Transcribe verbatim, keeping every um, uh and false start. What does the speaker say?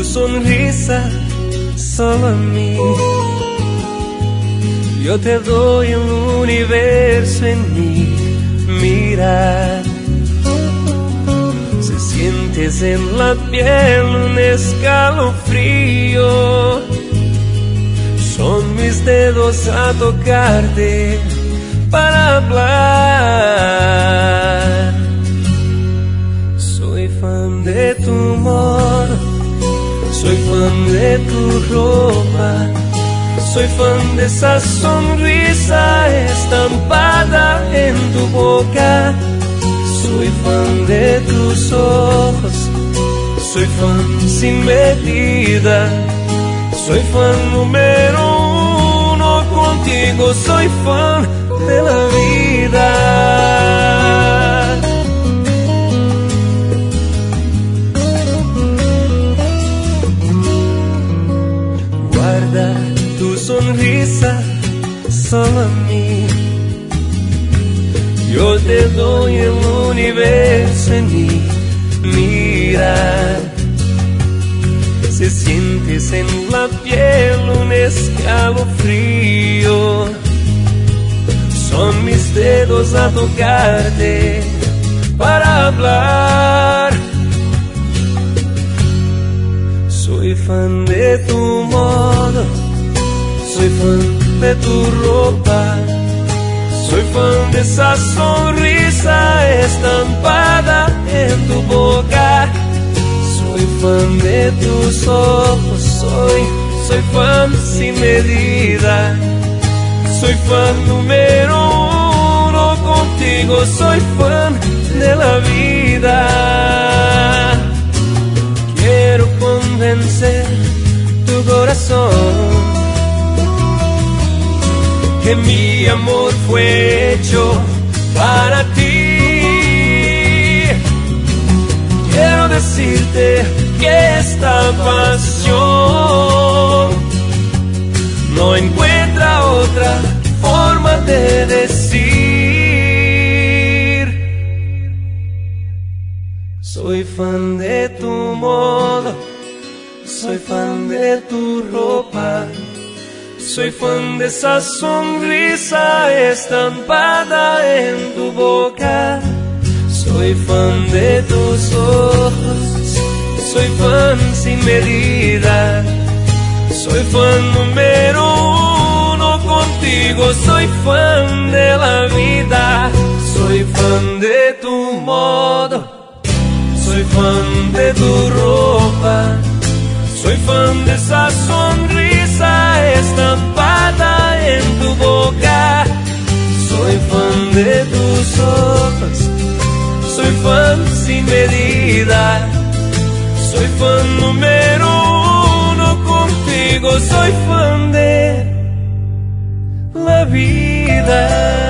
sonrisa solo a mí. Yo te doy el universo en mi mirar. Si sientes en la piel un escalofrío, son mis dedos a tocarte para hablar. Soy fan de tu modo, soy fan de tu ropa, soy fan de esa sonrisa estampada en tu boca. Soy fan de tus ojos, soy fan sin medida, soy fan número uno contigo, soy fan de la vida. Guarda tu sonrisa solo a mí. Yo te doy el universo en mi mirar. Si sientes en la piel un escalofrío, son mis dedos a tocarte para hablar. Soy fan de tu modo, soy fan de tu ropa, soy fan de esa sonrisa estampada en tu boca. Soy fan de tus ojos, soy, soy fan sin medida, soy fan número uno contigo, soy fan de la vida. Quiero convencer tu corazón que mi amor fue hecho para ti. Quiero decirte que esta pasión no encuentra otra forma de decir. Soy fan de tu modo, soy fan de tu ropa, soy fan de esa sonrisa estampada en tu boca. Soy fan de tus ojos, soy fan sin medida, soy fan número uno contigo, soy fan de la vida. Soy fan de tu modo, soy fan de tu ropa, soy fan de esa sonrisa estampada en tu boca. Soy fan de tus ojos, soy fan sin medida, soy fan número uno contigo, soy fan de la vida.